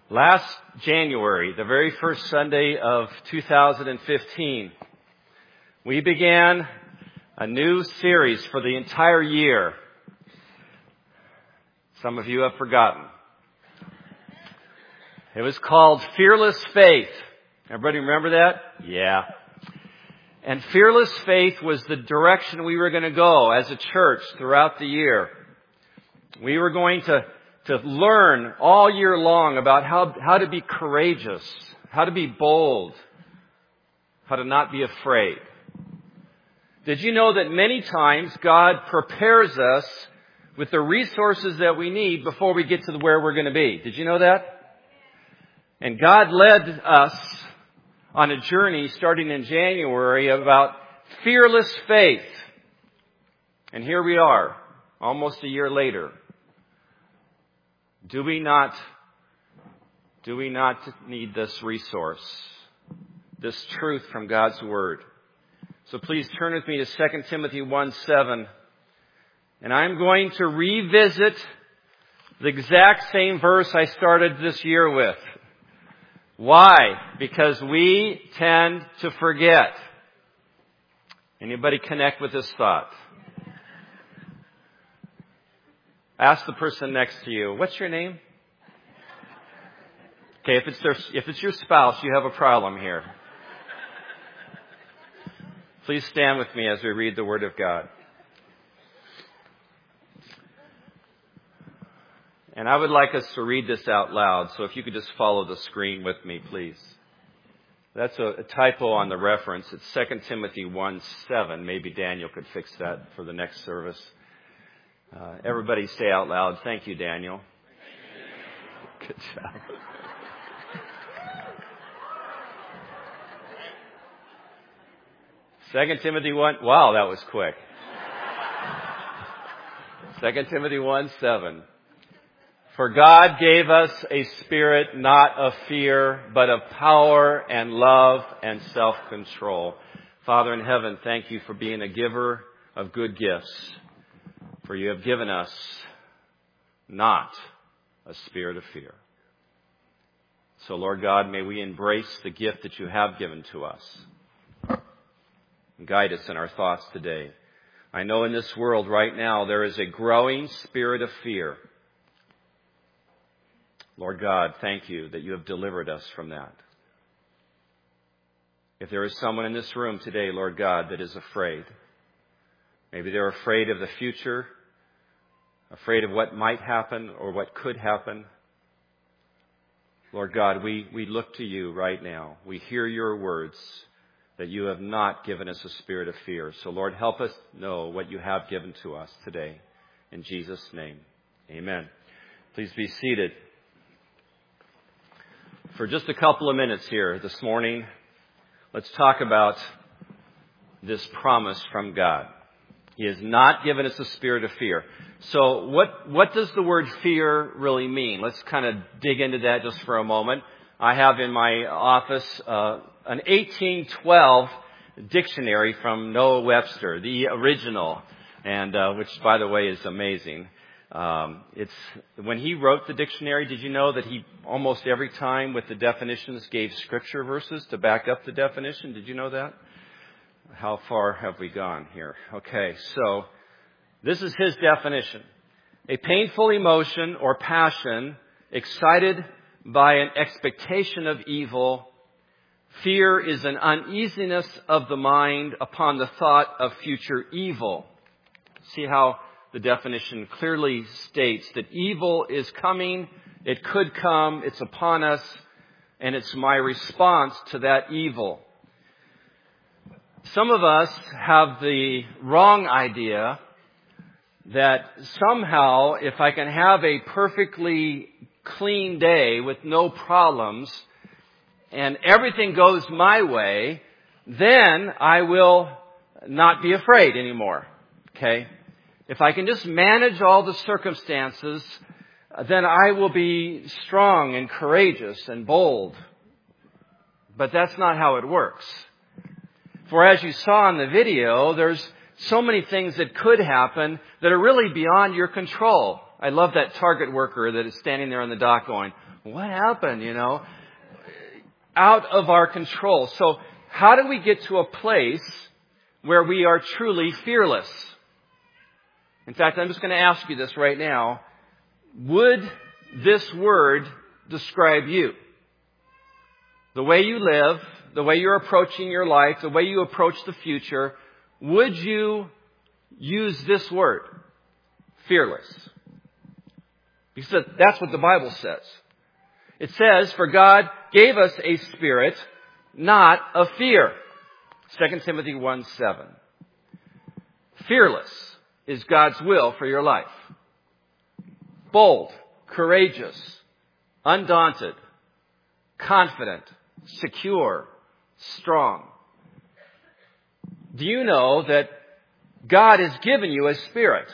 Last January, the very first Sunday of 2015, we began a new series for the entire year. Some of you have forgotten. It was called Fearless Faith. Everybody remember that? Yeah. And Fearless Faith was the direction we were going to go as a church throughout the year. We were going to learn all year long about how to be courageous, how to be bold, how to not be afraid. Did you know that many times God prepares us with the resources that we need before we get to where we're going to be? Did you know that? And God led us on a journey starting in January about fearless faith. And here we are, almost a year later. Do we not need this resource, this truth from God's Word? So please turn with me to 2 Timothy 1:7. And I'm going to revisit the exact same verse I started this year with. Why? Because we tend to forget. Anybody connect with this thought? Ask the person next to you, what's your name? Okay, if it's your spouse, you have a problem here. Please stand with me as we read the Word of God. And I would like us to read this out loud, so if you could just follow the screen with me, please. That's a typo on the reference. It's 2 Timothy 1:7. Maybe Daniel could fix that for the next service. Everybody say out loud, thank you, Daniel. Good job. Second Timothy 1. Wow, that was quick. 2 Timothy 1:7. For God gave us a spirit not of fear, but of power and love and self-control. Father in heaven, thank you for being a giver of good gifts. For you have given us not a spirit of fear. So, Lord God, may we embrace the gift that you have given to us. And guide us in our thoughts today. I know in this world right now there is a growing spirit of fear. Lord God, thank you that you have delivered us from that. If there is someone in this room today, Lord God, that is afraid, maybe they're afraid of the future, afraid of what might happen or what could happen. Lord God, we look to you right now. We hear your words that you have not given us a spirit of fear. So, Lord, help us know what you have given to us today. In Jesus' name, amen. Please be seated. For just a couple of minutes here this morning, let's talk about this promise from God. He has not given us a spirit of fear. So what does the word fear really mean? Let's kind of dig into that just for a moment. I have in my office an 1812 dictionary from Noah Webster, the original, and which, by the way, is amazing. It's when he wrote the dictionary, did you know that he almost every time with the definitions gave scripture verses to back up the definition? Did you know that? How far have we gone here? Okay, so this is his definition. A painful emotion or passion excited by an expectation of evil. Fear is an uneasiness of the mind upon the thought of future evil. See how the definition clearly states that evil is coming, it could come, it's upon us, and it's my response to that evil. Some of us have the wrong idea that somehow if I can have a perfectly clean day with no problems and everything goes my way, then I will not be afraid anymore. Okay? If I can just manage all the circumstances, then I will be strong and courageous and bold. But that's not how it works. For as you saw in the video, there's so many things that could happen that are really beyond your control. I love that Target worker that is standing there on the dock going, What happened, Out of our control. So how do we get to a place where we are truly fearless? In fact, I'm just going to ask you this right now. Would this word describe you? The way you live, the way you're approaching your life, the way you approach the future, would you use this word? Fearless. Because that's what the Bible says. It says, for God gave us a spirit, not of fear. 2 Timothy 1:7. Fearless is God's will for your life. Bold, courageous, undaunted, confident, secure, strong. Do you know that God has given you a spirit?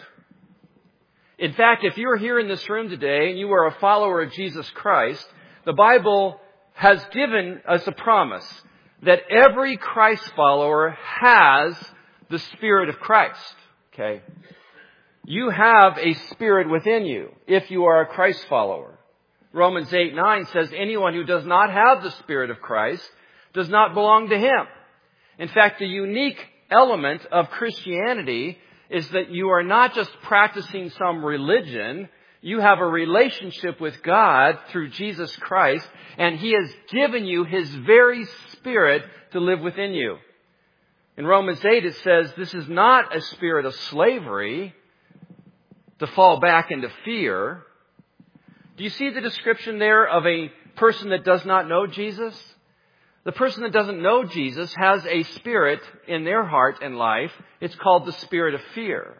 In fact, if you're here in this room today and you are a follower of Jesus Christ, the Bible has given us a promise that every Christ follower has the Spirit of Christ. Okay? You have a spirit within you if you are a Christ follower. Romans 8:9 says anyone who does not have the Spirit of Christ does not belong to Him. In fact, the unique element of Christianity is that you are not just practicing some religion. You have a relationship with God through Jesus Christ, and He has given you His very Spirit to live within you. In Romans 8 it says this is not a spirit of slavery to fall back into fear. Do you see the description there of a person that does not know Jesus? The person that doesn't know Jesus has a spirit in their heart and life. It's called the spirit of fear.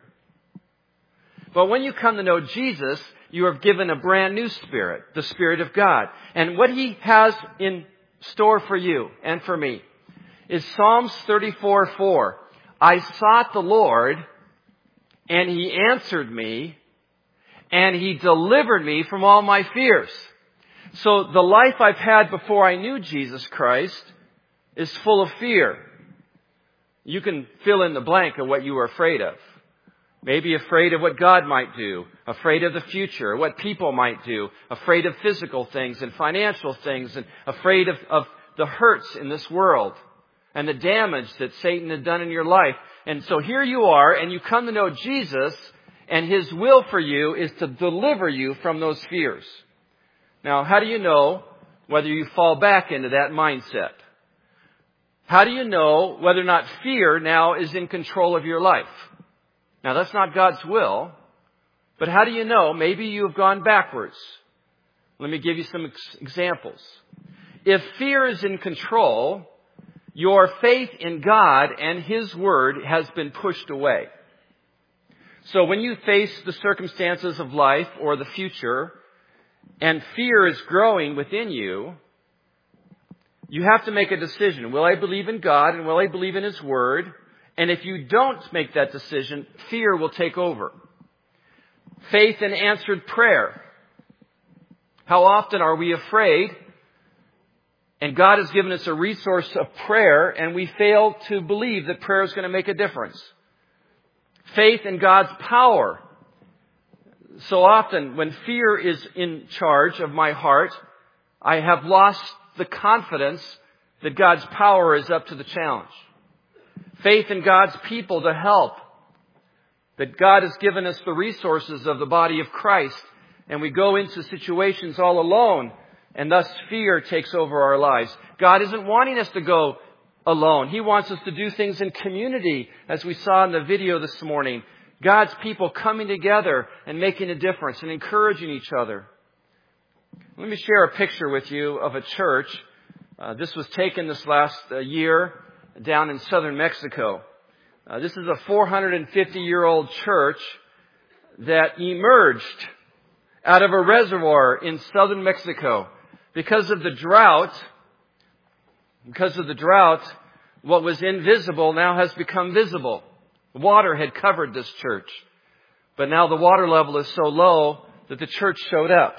But when you come to know Jesus, you are given a brand new spirit, the Spirit of God. And what He has in store for you and for me is Psalms 34:4. I sought the Lord, and He answered me, and He delivered me from all my fears. So the life I've had before I knew Jesus Christ is full of fear. You can fill in the blank of what you were afraid of. Maybe afraid of what God might do, afraid of the future, what people might do, afraid of physical things and financial things, and afraid of the hurts in this world and the damage that Satan had done in your life. And so here you are, and you come to know Jesus, and His will for you is to deliver you from those fears. Now, how do you know whether you fall back into that mindset? How do you know whether or not fear now is in control of your life? Now, that's not God's will, but how do you know? Maybe you have gone backwards. Let me give you some examples. If fear is in control, your faith in God and His Word has been pushed away. So when you face the circumstances of life or the future, and fear is growing within you, you have to make a decision. Will I believe in God and will I believe in His Word? And if you don't make that decision, fear will take over. Faith in answered prayer. How often are we afraid? And God has given us a resource of prayer, and we fail to believe that prayer is going to make a difference. Faith in God's power. So often, when fear is in charge of my heart, I have lost the confidence that God's power is up to the challenge. Faith in God's people to help. That God has given us the resources of the body of Christ, and we go into situations all alone, and thus fear takes over our lives. God isn't wanting us to go alone. He wants us to do things in community, as we saw in the video this morning. God's people coming together and making a difference and encouraging each other. Let me share a picture with you of a church. This was taken this last year down in southern Mexico. This is a 450-year-old church that emerged out of a reservoir in southern Mexico. Because of the drought, what was invisible now has become visible. Water had covered this church. But now the water level is so low that the church showed up.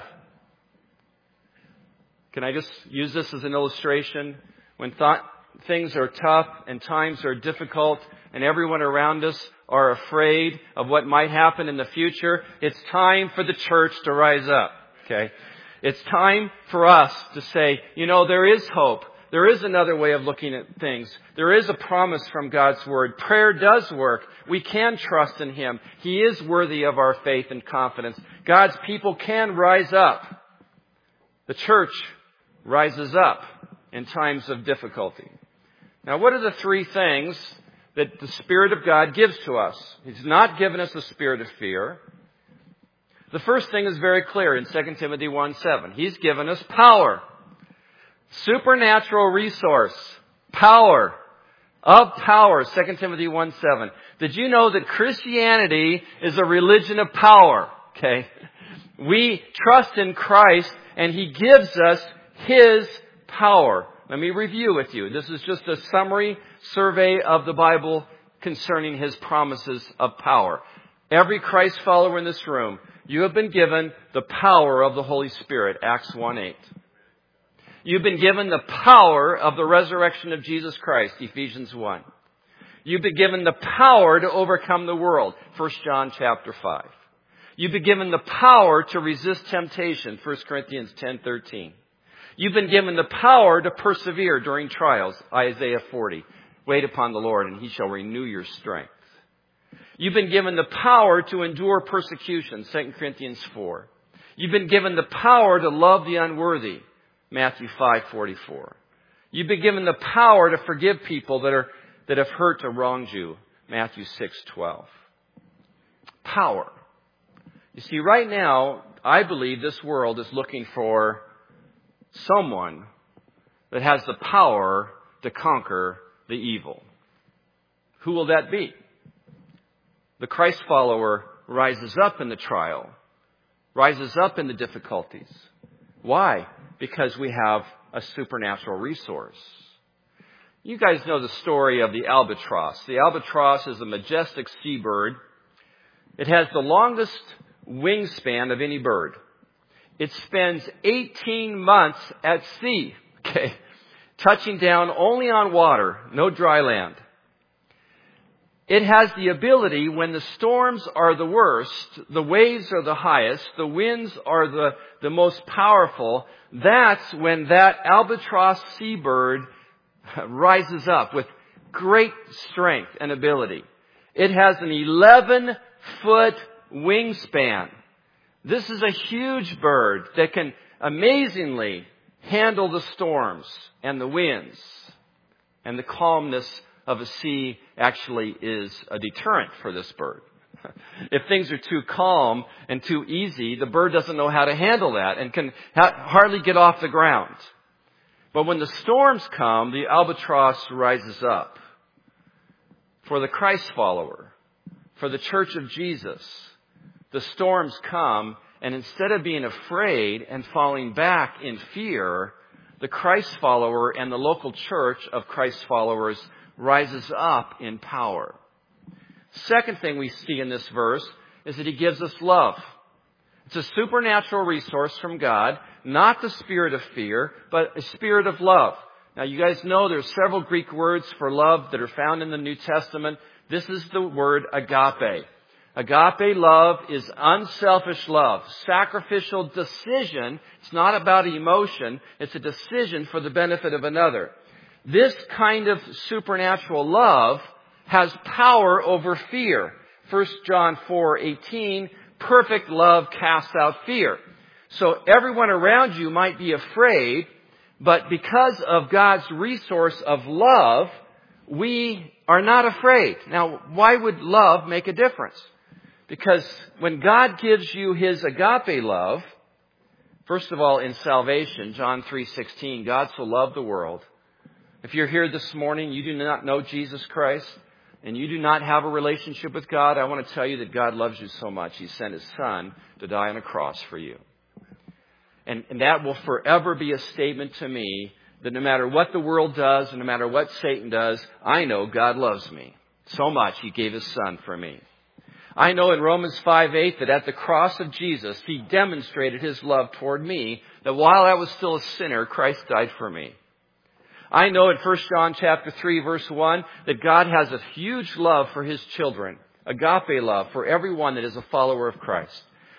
Can I just use this as an illustration? When things are tough and times are difficult and everyone around us are afraid of what might happen in the future, it's time for the church to rise up. Okay? It's time for us to say, there is hope. There is another way of looking at things. There is a promise from God's Word. Prayer does work. We can trust in Him. He is worthy of our faith and confidence. God's people can rise up. The church rises up in times of difficulty. Now, what are the three things that the Spirit of God gives to us? He's not given us a spirit of fear. The first thing is very clear in 2 Timothy 1:7. He's given us power. Supernatural resource. Power. Of power. 2 Timothy 1:7. Did you know that Christianity is a religion of power? Okay. We trust in Christ and He gives us His power. Let me review with you. This is just a summary survey of the Bible concerning His promises of power. Every Christ follower in this room, you have been given the power of the Holy Spirit, Acts 1:8. You've been given the power of the resurrection of Jesus Christ, Ephesians 1. You've been given the power to overcome the world, 1 John chapter 5. You've been given the power to resist temptation, 1 Corinthians 10:13. You've been given the power to persevere during trials, Isaiah 40. Wait upon the Lord and He shall renew your strength. You've been given the power to endure persecution, 2 Corinthians 4. You've been given the power to love the unworthy, Matthew 5:44. You've been given the power to forgive people that have hurt or wronged you, Matthew 6:12. Power. You see, right now, I believe this world is looking for someone that has the power to conquer the evil. Who will that be? The Christ follower rises up in the trial, rises up in the difficulties. Why? Because we have a supernatural resource. You guys know the story of the albatross. The albatross is a majestic seabird. It has the longest wingspan of any bird. It spends 18 months at sea, touching down only on water, no dry land. It has the ability, when the storms are the worst, the waves are the highest, the winds are the most powerful, that's when that albatross seabird rises up with great strength and ability. It has an 11-foot wingspan. This is a huge bird that can amazingly handle the storms and the winds. And the calmness of a sea actually is a deterrent for this bird. If things are too calm and too easy, the bird doesn't know how to handle that and can hardly get off the ground. But when the storms come, the albatross rises up. For the Christ follower, for the Church of Jesus, the storms come, and instead of being afraid and falling back in fear, the Christ follower and the local church of Christ followers rises up in power. Second thing we see in this verse is that He gives us love. It's a supernatural resource from God, not the spirit of fear, but a spirit of love. Now, you guys know there's several Greek words for love that are found in the New Testament. This is the word agape. Agape love is unselfish love, sacrificial decision. It's not about emotion. It's a decision for the benefit of another. This kind of supernatural love has power over fear. 1 John 4:18, perfect love casts out fear. So everyone around you might be afraid, but because of God's resource of love, we are not afraid. Now, why would love make a difference? Because when God gives you His agape love, first of all, in salvation, John 3:16, God so loved the world. If you're here this morning, you do not know Jesus Christ, and you do not have a relationship with God, I want to tell you that God loves you so much, He sent His Son to die on a cross for you. And that will forever be a statement to me that no matter what the world does, and no matter what Satan does, I know God loves me so much He gave His Son for me. I know in Romans 5:8 that at the cross of Jesus, He demonstrated His love toward me, that while I was still a sinner, Christ died for me. I know in 1 John chapter 3, verse 1, that God has a huge love for His children, agape love for everyone that is a follower of Christ.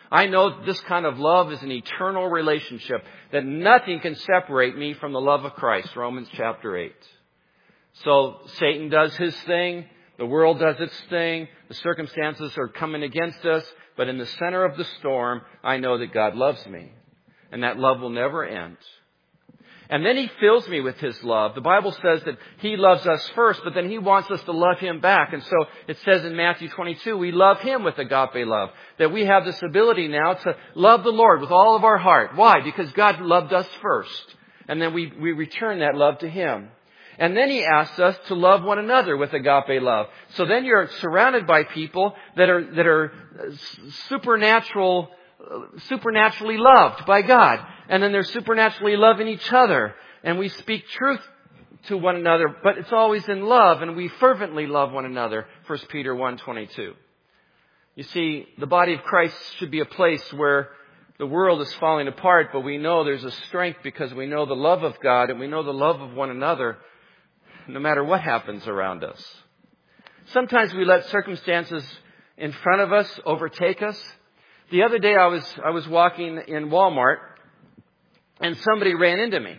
I know this kind of love is an eternal relationship, that nothing can separate me from the love of Christ, Romans chapter 8. So Satan does his thing, the world does its thing, the circumstances are coming against us, but in the center of the storm, I know that God loves me, and that love will never end. And then He fills me with His love. The Bible says that He loves us first, but then He wants us to love Him back. And so it says in Matthew 22, we love Him with agape love. That we have this ability now to love the Lord with all of our heart. Why? Because God loved us first. And then we return that love to Him. And then He asks us to love one another with agape love. So then you're surrounded by people that are supernaturally loved by God. And then they're supernaturally loving each other. And we speak truth to one another, but it's always in love, and we fervently love one another. 1 Peter 1:22. You see, the body of Christ should be a place where the world is falling apart, but we know there's a strength because we know the love of God and we know the love of one another no matter what happens around us. Sometimes we let circumstances in front of us overtake us. The other day I was walking in Walmart and somebody ran into me.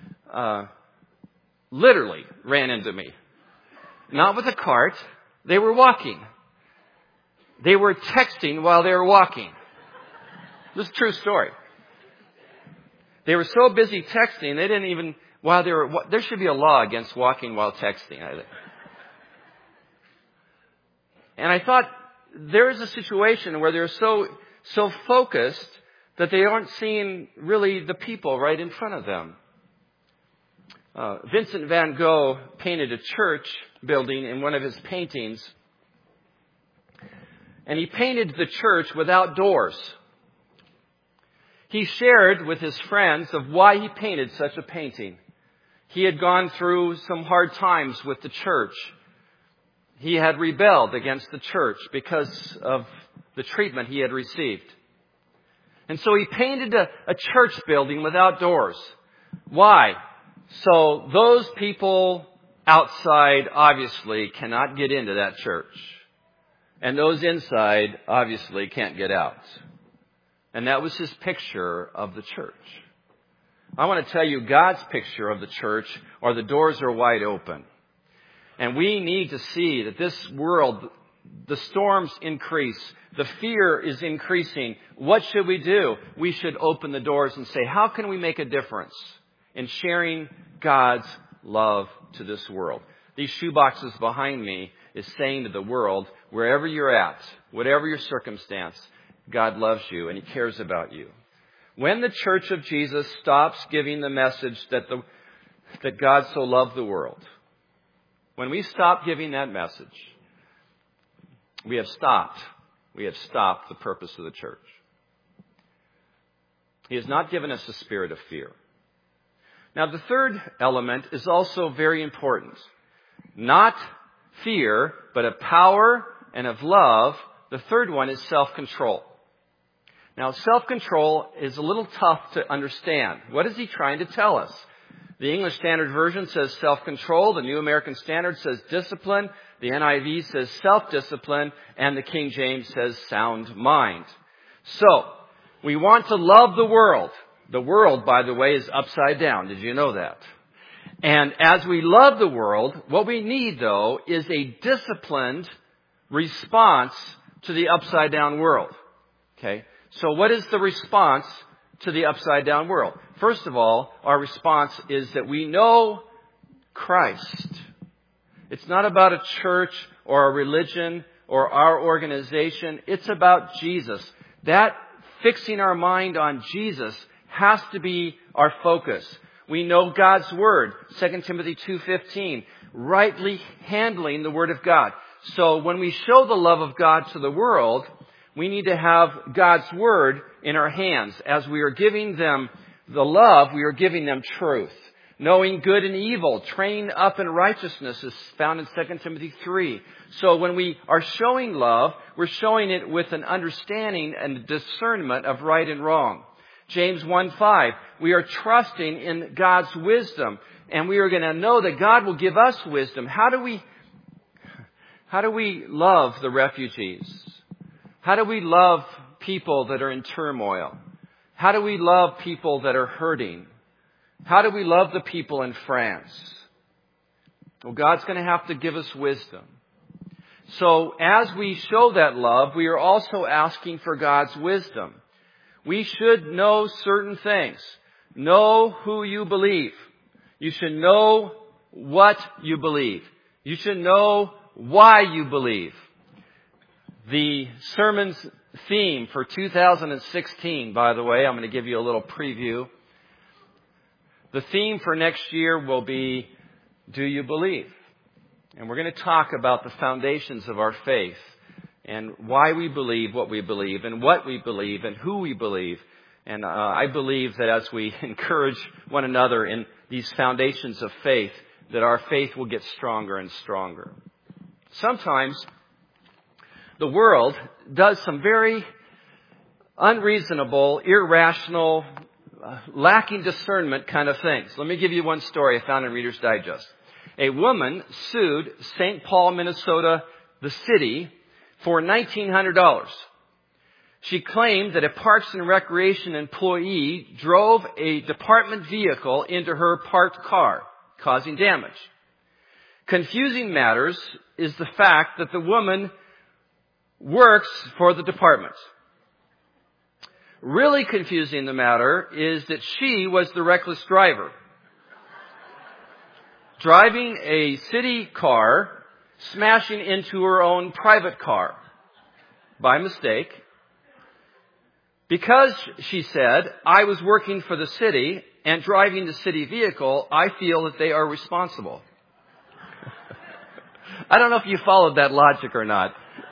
Literally ran into me. Not with a cart. They were walking. They were texting while they were walking. This is a true story. They were so busy texting, they didn't even, there should be a law against walking while texting. And I thought, there is a situation where they're so focused that they aren't seeing really the people right in front of them. Vincent van Gogh painted a church building in one of his paintings. And he painted the church without doors. He shared with his friends of why he painted such a painting. He had gone through some hard times with the church. He had rebelled against the church because of the treatment he had received. And so he painted a church building without doors. Why? So those people outside obviously cannot get into that church. And those inside obviously can't get out. And that was his picture of the church. I want to tell you God's picture of the church, or the doors are wide open. And we need to see that this world, the storms increase. The fear is increasing. What should we do? We should open the doors and say, how can we make a difference in sharing God's love to this world? These shoeboxes behind me is saying to the world, wherever you're at, whatever your circumstance, God loves you and He cares about you. When the Church of Jesus stops giving the message that God so loved the world, when we stop giving that message, we have stopped the purpose of the church. He has not given us a spirit of fear. Now, the third element is also very important. Not fear, but of power and of love. The third one is self-control. Now, self-control is a little tough to understand. What is he trying to tell us? The English Standard Version says self-control. The New American Standard says discipline. The NIV says self-discipline. And the King James says sound mind. So, we want to love the world. The world, by the way, is upside down. Did you know that? And as we love the world, what we need, though, is a disciplined response to the upside down world. Okay? So what is the response to the upside down world? First of all, our response is that we know Christ. It's not about a church or a religion or our organization. It's about Jesus. That fixing our mind on Jesus has to be our focus. We know God's Word, 2 Timothy 2:15, rightly handling the Word of God. So when we show the love of God to the world, we need to have God's Word in our hands. As we are giving them the love, we are giving them truth. Knowing good and evil, train up in righteousness is found in 2 Timothy 3. So when we are showing love, we're showing it with an understanding and discernment of right and wrong. James 1:5, we are trusting in God's wisdom, and we are going to know that God will give us wisdom. How do we love the refugees? How do we love people that are in turmoil? How do we love people that are hurting? How do we love the people in France? Well, God's going to have to give us wisdom. So as we show that love, we are also asking for God's wisdom. We should know certain things. Know who you believe. You should know what you believe. You should know why you believe. The sermon's theme for 2016, by the way, I'm going to give you a little preview. The theme for next year will be, do you believe? And we're going to talk about the foundations of our faith and why we believe what we believe and what we believe and who we believe. And I believe that as we encourage one another in these foundations of faith, that our faith will get stronger and stronger. Sometimes the world does some very unreasonable, irrational, lacking discernment kind of things. Let me give you one story I found in Reader's Digest. A woman sued St. Paul, Minnesota, the city, for $1,900. She claimed that a Parks and Recreation employee drove a department vehicle into her parked car, causing damage. Confusing matters is the fact that the woman works for the department. Really confusing the matter is that she was the reckless driver, driving a city car, smashing into her own private car by mistake. Because, she said, I was working for the city and driving the city vehicle, I feel that they are responsible. I don't know if you followed that logic or not.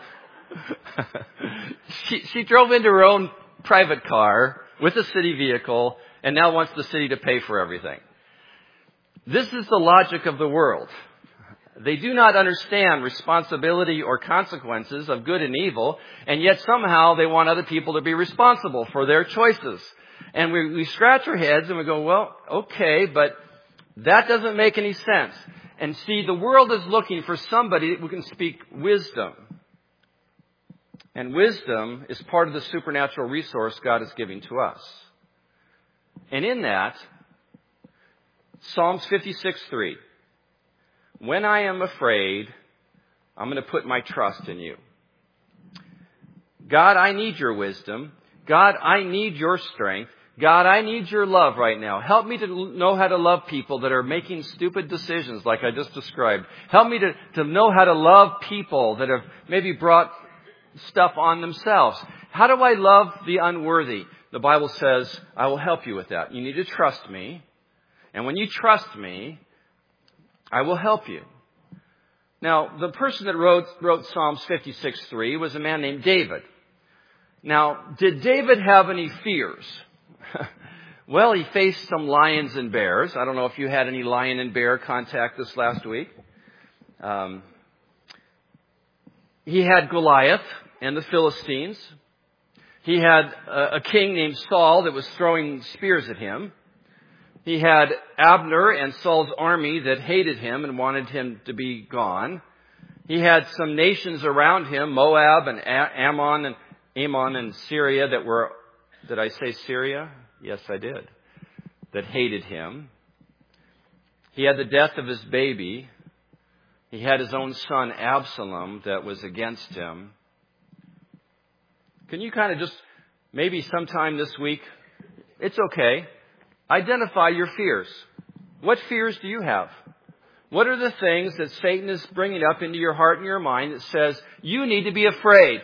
She drove into her own private car with a city vehicle and now wants the city to pay for everything. This is the logic of the world. They do not understand responsibility or consequences of good and evil, and yet somehow they want other people to be responsible for their choices. And we scratch our heads and we go, well, okay, but that doesn't make any sense. And see, the world is looking for somebody who can speak wisdom. And wisdom is part of the supernatural resource God is giving to us. And in that, Psalms 56:3. When I am afraid, I'm going to put my trust in you. God, I need your wisdom. God, I need your strength. God, I need your love right now. Help me to know how to love people that are making stupid decisions like I just described. Help me to know how to love people that have maybe brought stuff on themselves. How do I love the unworthy? The Bible says, I will help you with that. You need to trust me. And when you trust me, I will help you. Now, the person that wrote Psalms 56:3 was a man named David. Now, did David have any fears? Well, he faced some lions and bears. I don't know if you had any lion and bear contact this last week. He had Goliath and the Philistines. He had a king named Saul that was throwing spears at him. He had Abner and Saul's army that hated him and wanted him to be gone. He had some nations around him, Moab and Ammon and Syria that were, did I say Syria? Yes, I did. That hated him. He had the death of his baby. He had his own son Absalom that was against him. Can you kind of just, maybe sometime this week, it's okay, identify your fears. What fears do you have? What are the things that Satan is bringing up into your heart and your mind that says, you need to be afraid?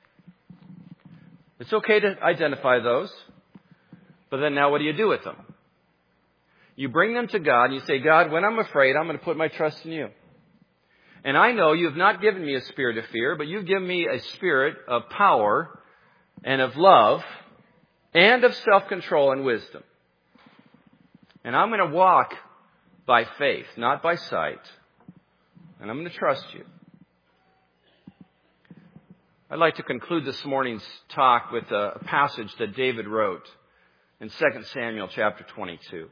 It's okay to identify those. But then now what do you do with them? You bring them to God and you say, God, when I'm afraid, I'm going to put my trust in you. And I know you have not given me a spirit of fear, but you've given me a spirit of power and of love and of self-control and wisdom. And I'm going to walk by faith, not by sight. And I'm going to trust you. I'd like to conclude this morning's talk with a passage that David wrote in 2 Samuel chapter 22.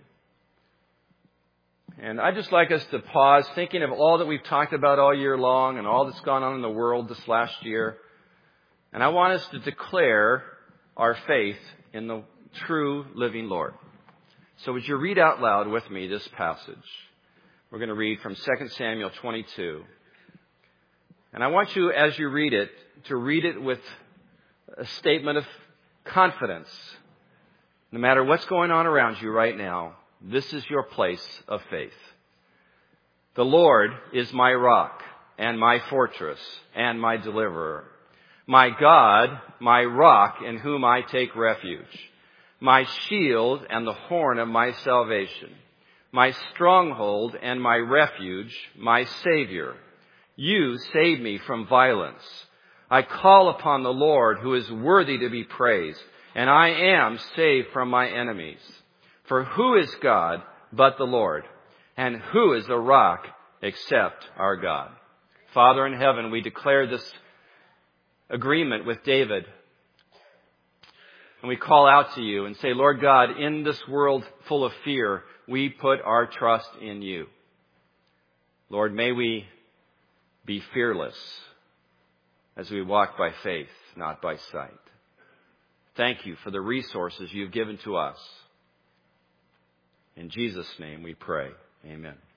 And I'd just like us to pause, thinking of all that we've talked about all year long and all that's gone on in the world this last year. And I want us to declare our faith in the true living Lord. So would you read out loud with me this passage? We're going to read from 2 Samuel 22. And I want you, as you read it, to read it with a statement of confidence. No matter what's going on around you right now, this is your place of faith. The Lord is my rock and my fortress and my deliverer. My God, my rock in whom I take refuge. My shield and the horn of my salvation. My stronghold and my refuge, my Savior. You save me from violence. I call upon the Lord who is worthy to be praised, and I am saved from my enemies. For who is God but the Lord? And who is a rock except our God? Father in heaven, we declare this agreement with David. And we call out to you and say, Lord God, in this world full of fear, we put our trust in you. Lord, may we be fearless as we walk by faith, not by sight. Thank you for the resources you've given to us. In Jesus' name we pray. Amen.